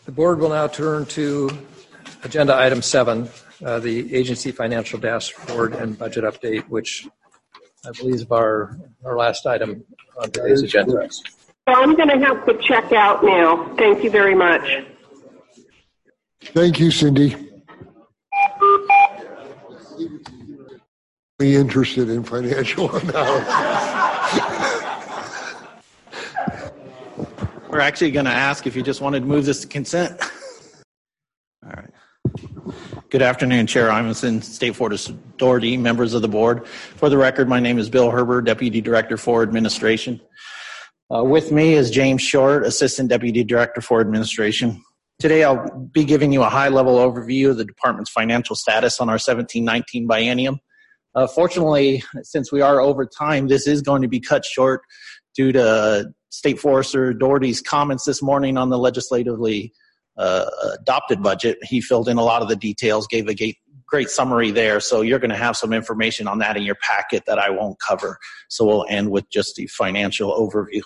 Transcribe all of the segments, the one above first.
The board will now turn to agenda item 7, the agency financial dashboard and budget update, which I believe is our last item on today's agenda. So I'm going to have to check out now. Thank you very much. Thank you, Cindy. Be interested in financial analysis. We're actually going to ask if you just wanted to move this to consent. All right. Good afternoon, Chair Imenson, State Forest Authority, members of the board. For the record, my name is Bill Herber, Deputy Director for Administration. With me is James Short, Assistant Deputy Director for Administration. Today, I'll be giving you a high-level overview of the department's financial status on our 17-19 biennium. Fortunately, since we are over time, this is going to be cut short due to State Forester Doherty's comments this morning on the legislatively adopted budget. He filled in a lot of the details, gave a great summary there, so you're going to have some information on that in your packet that I won't cover. So we'll end with just the financial overview.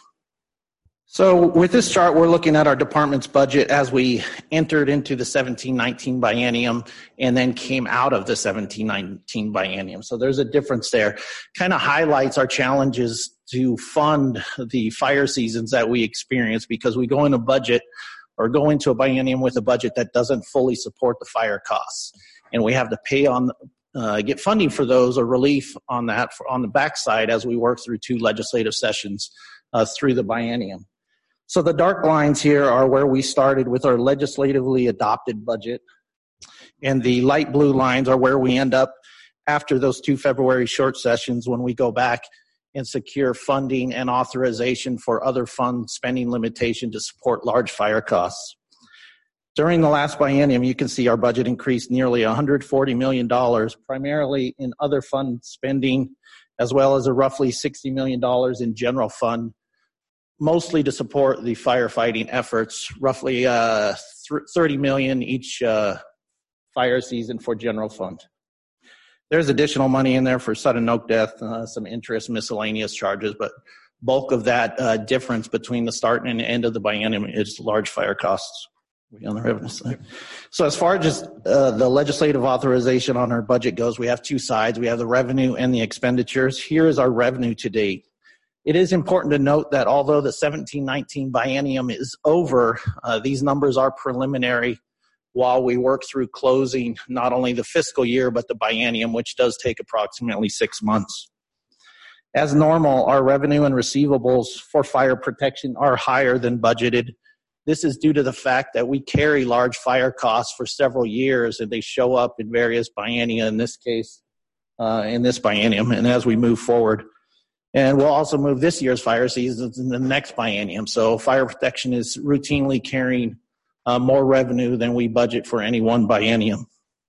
So with this chart, we're looking at our department's budget as we entered into the 17-19 biennium and then came out of the 17-19 biennium. So there's a difference there. Kind of highlights our challenges to fund the fire seasons that we experience because we go into budget or go into a biennium with a budget that doesn't fully support the fire costs. And we have to pay on, get funding for those or relief on that on the backside as we work through 2 legislative sessions through the biennium. So the dark lines here are where we started with our legislatively adopted budget. And the light blue lines are where we end up after those 2 February short sessions when we go back and secure funding and authorization for other fund spending limitation to support large fire costs. During the last biennium, you can see our budget increased nearly $140 million, primarily in other fund spending, as well as a roughly $60 million in general fund, mostly to support the firefighting efforts, roughly $30 million each fire season for general fund. There's additional money in there for sudden oak death, some interest, miscellaneous charges, but bulk of that difference between the start and end of the biennium is large fire costs. On the revenue side. So as far as the legislative authorization on our budget goes, we have 2 sides. We have the revenue and the expenditures. Here is our revenue to date. It is important to note that although the 17-19 biennium is over, these numbers are preliminary while we work through closing not only the fiscal year but the biennium, which does take approximately 6 months. As normal, our revenue and receivables for fire protection are higher than budgeted. This is due to the fact that we carry large fire costs for several years and they show up in various biennia, in this case, in this biennium, and as we move forward. And we'll also move this year's fire seasons in the next biennium. So fire protection is routinely carrying more revenue than we budget for any one biennium.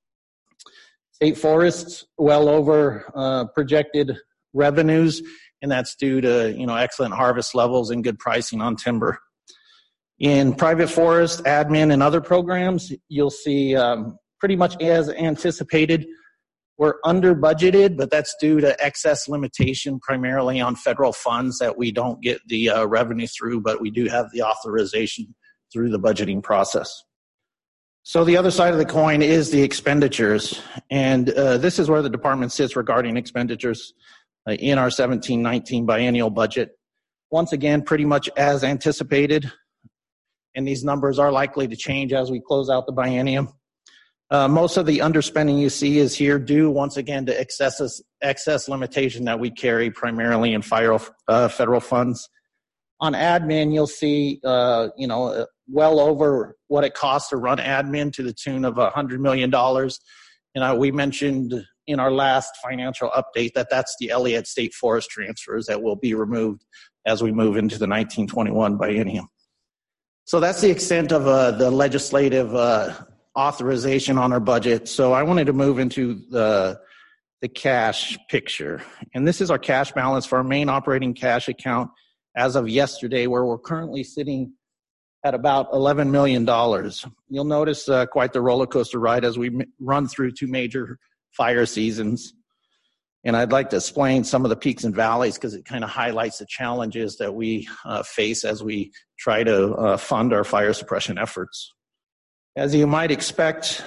State forests well over projected revenues, and that's due to excellent harvest levels and good pricing on timber. In private forest, admin, and other programs, you'll see pretty much as anticipated. We're under budgeted, but that's due to excess limitation primarily on federal funds that we don't get the revenue through, but we do have the authorization through the budgeting process. So the other side of the coin is the expenditures, and this is where the department sits regarding expenditures in our 17-19 biennial budget. Once again, pretty much as anticipated, and these numbers are likely to change as we close out the biennium. Most of the underspending you see is here due once again to excess limitation that we carry primarily in federal funds. On admin, you'll see well over what it costs to run admin to the tune of $100 million. We mentioned in our last financial update that that's the Elliott State Forest transfers that will be removed as we move into the 1921 biennium. So that's the extent of the legislative authorization on our budget. So I wanted to move into the cash picture. And this is our cash balance for our main operating cash account as of yesterday, where we're currently sitting at about $11 million. You'll notice quite the roller coaster ride as we run through 2 major fire seasons. And I'd like to explain some of the peaks and valleys because it kind of highlights the challenges that we face as we try to fund our fire suppression efforts. As you might expect,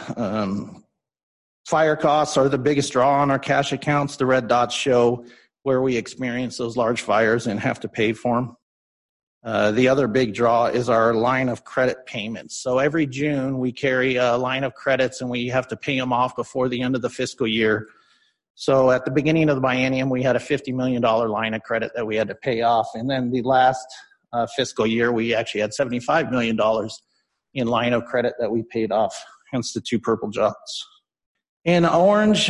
fire costs are the biggest draw on our cash accounts. The red dots show where we experience those large fires and have to pay for them. The other big draw is our line of credit payments. So every June we carry a line of credits and we have to pay them off before the end of the fiscal year. So at the beginning of the biennium, we had a $50 million line of credit that we had to pay off. And then the last fiscal year, we actually had $75 million in line of credit that we paid off, hence the two purple dots. In orange,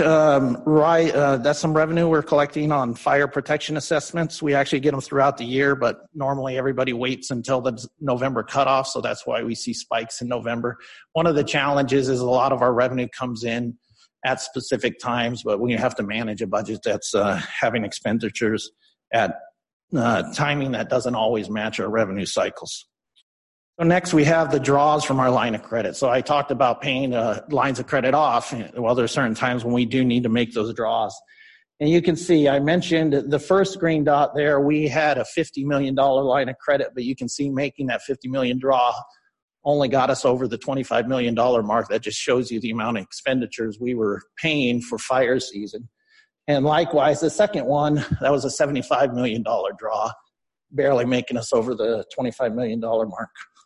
that's some revenue we're collecting on fire protection assessments. We actually get them throughout the year, but normally everybody waits until the November cutoff, so that's why we see spikes in November. One of the challenges is a lot of our revenue comes in at specific times, but we have to manage a budget that's having expenditures at timing that doesn't always match our revenue cycles. So next we have the draws from our line of credit. So I talked about paying lines of credit off. Well, there's certain times when we do need to make those draws. And you can see, I mentioned the first green dot there, we had a $50 million line of credit, but you can see making that $50 million draw only got us over the $25 million mark. That just shows you the amount of expenditures we were paying for fire season. And likewise, the second one, that was a $75 million draw, barely making us over the $25 million mark.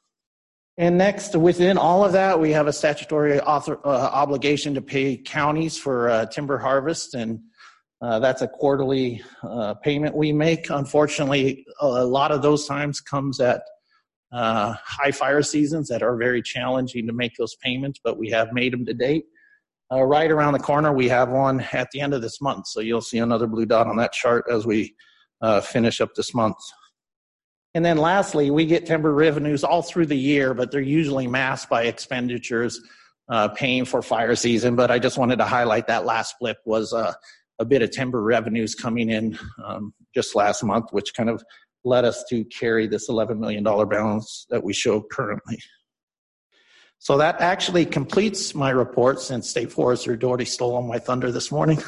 And next, within all of that, we have a statutory obligation to pay counties for timber harvest, and that's a quarterly payment we make. Unfortunately, a lot of those times comes at high fire seasons that are very challenging to make those payments, but we have made them to date. Right around the corner, we have one at the end of this month, so you'll see another blue dot on that chart as we finish up this month. And then lastly, we get timber revenues all through the year, but they're usually masked by expenditures paying for fire season. But I just wanted to highlight that last blip was a bit of timber revenues coming in just last month, which kind of led us to carry this $11 million balance that we show currently. So that actually completes my report, since State Forester Doherty stole my thunder this morning.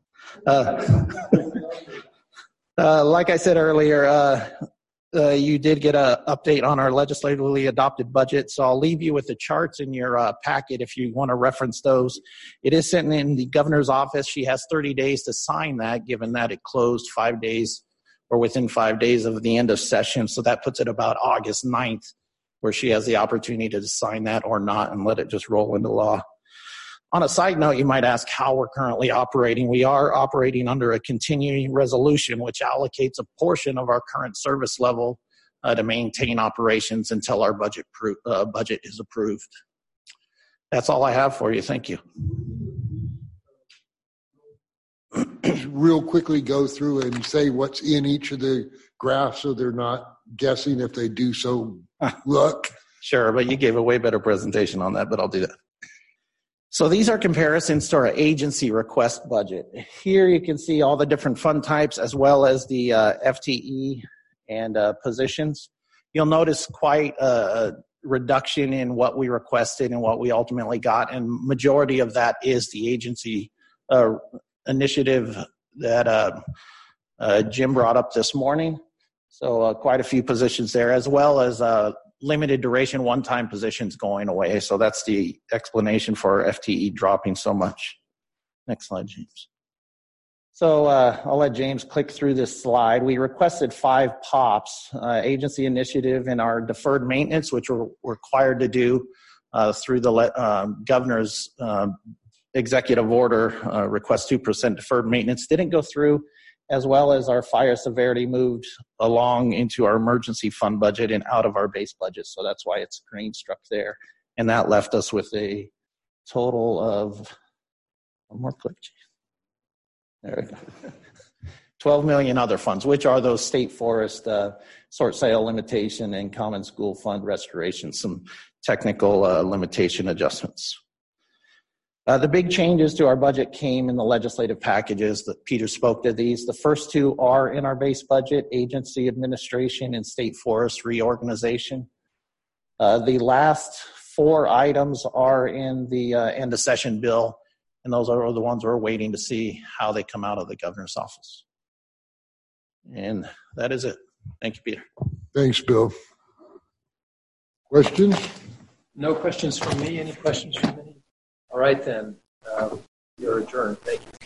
Like I said earlier, you did get an update on our legislatively adopted budget, so I'll leave you with the charts in your packet if you want to reference those. It is sitting in the governor's office. She has 30 days to sign that, given that it closed 5 days or within 5 days of the end of session, so that puts it about August 9th, where she has the opportunity to sign that or not and let it just roll into law. On a side note, you might ask how we're currently operating. We are operating under a continuing resolution, which allocates a portion of our current service level to maintain operations until our budget is approved. That's all I have for you. Thank you. Real quickly go through and say what's in each of the graphs so they're not guessing if they do so. Look. Sure, but you gave a way better presentation on that, but I'll do that. So these are comparisons to our agency request budget. Here you can see all the different fund types as well as the FTE and positions. You'll notice quite a reduction in what we requested and what we ultimately got, and majority of that is the agency initiative that Jim brought up this morning. So quite a few positions there, as well as limited duration one-time positions going away. So that's the explanation for FTE dropping so much. Next slide, James. So I'll let James click through this slide. We requested 5 POPs, agency initiative and our deferred maintenance, which we're required to do through the governor's executive order, request 2% deferred maintenance. Didn't go through, as well as our fire severity moved along into our emergency fund budget and out of our base budget. So that's why it's green struck there. And that left us with a total of, one more click. There we go. 12 million other funds, which are those state forest sort sale limitation and common school fund restoration, some technical limitation adjustments. The big changes to our budget came in the legislative packages that Peter spoke to these. The first 2 are in our base budget, agency administration and state forest reorganization. The last 4 items are in the end of session bill, and those are the ones we're waiting to see how they come out of the governor's office. And that is it. Thank you, Peter. Thanks, Bill. Questions? No questions from me. Any questions from any? All right, then. You're adjourned. Thank you.